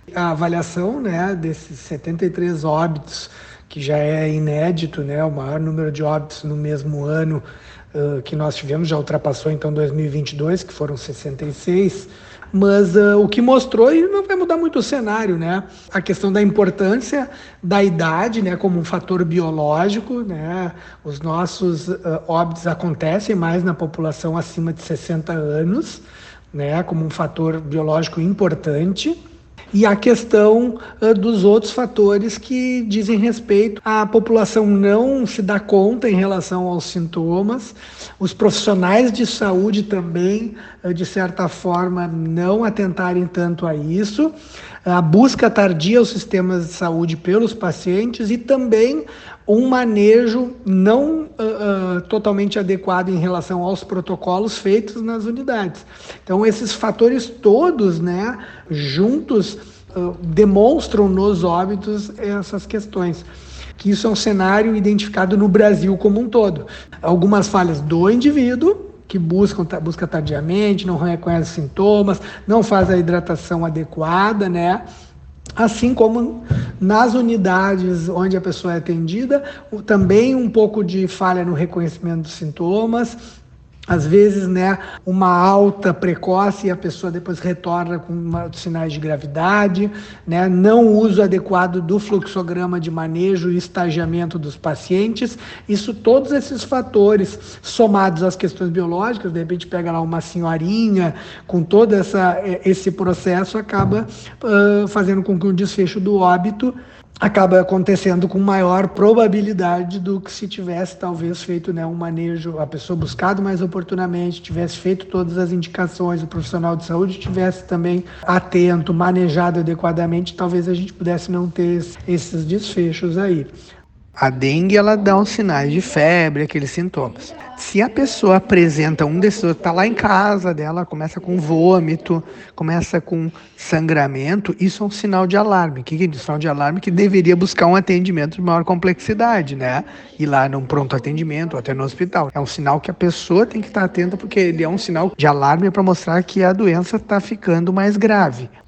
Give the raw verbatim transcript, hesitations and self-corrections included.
A avaliação, né, desses setenta e três óbitos, que já é inédito, né, o maior número de óbitos no mesmo ano uh, que nós tivemos, já ultrapassou então dois mil e vinte e dois, que foram sessenta e seis, mas uh, o que mostrou, e não vai mudar muito o cenário, né, a questão da importância da idade, né, como um fator biológico, né, os nossos uh, óbitos acontecem mais na população acima de sessenta anos, né, como um fator biológico importante. E a questão uh, dos outros fatores que dizem respeito à população não se dar conta em relação aos sintomas, os profissionais de saúde também, uh, de certa forma, não atentarem tanto a isso, a busca tardia aos sistemas de saúde pelos pacientes e também um manejo não uh, uh, totalmente adequado em relação aos protocolos feitos nas unidades. Então, esses fatores todos, né, juntos, uh, demonstram nos óbitos essas questões. Que isso é um cenário identificado no Brasil como um todo. Algumas falhas do indivíduo, que buscam, busca tardiamente, não reconhece sintomas, não faz a hidratação adequada, né? Assim como nas unidades onde a pessoa é atendida, também um pouco de falha no reconhecimento dos sintomas, às vezes, né, uma alta precoce e a pessoa depois retorna com uma, sinais de gravidade, né, não uso adequado do fluxograma de manejo e estagiamento dos pacientes. Isso, todos esses fatores somados às questões biológicas, de repente pega lá uma senhorinha com todo essa, esse processo, acaba uh, fazendo com que o desfecho do óbito acaba acontecendo com maior probabilidade do que se tivesse talvez feito, né, um manejo, a pessoa buscado mais oportunamente, tivesse feito todas as indicações, o profissional de saúde tivesse também atento, manejado adequadamente, talvez a gente pudesse não ter esses desfechos aí. A dengue, ela dá uns sinais de febre, aqueles sintomas. Se a pessoa apresenta um desses, está lá em casa dela, começa com vômito, começa com sangramento, isso é um sinal de alarme. O que é um sinal de alarme? Que deveria buscar um atendimento de maior complexidade, né? Ir lá num pronto atendimento, ou até no hospital. É um sinal que a pessoa tem que estar atenta, porque ele é um sinal de alarme para mostrar que a doença está ficando mais grave.